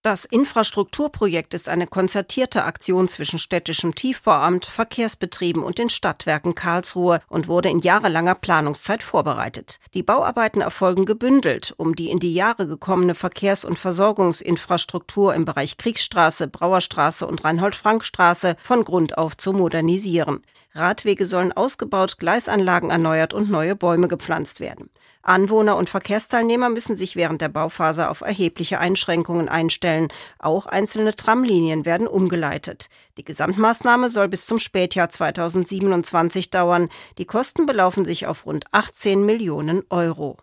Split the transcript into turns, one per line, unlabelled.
Das Infrastrukturprojekt ist eine konzertierte Aktion zwischen Städtischem Tiefbauamt, Verkehrsbetrieben und den Stadtwerken Karlsruhe und wurde in jahrelanger Planungszeit vorbereitet. Die Bauarbeiten erfolgen gebündelt, um die in die Jahre gekommene Verkehrs- und Versorgungsinfrastruktur im Bereich Kriegsstraße, Brauerstraße und Reinhold-Frank-Straße von Grund auf zu modernisieren. Radwege sollen ausgebaut, Gleisanlagen erneuert und neue Bäume gepflanzt werden. Anwohner und Verkehrsteilnehmer müssen sich während der Bauphase auf erhebliche Einschränkungen einstellen. Auch einzelne Tramlinien werden umgeleitet. Die Gesamtmaßnahme soll bis zum Spätjahr 2027 dauern. Die Kosten belaufen sich auf rund 18 Millionen Euro.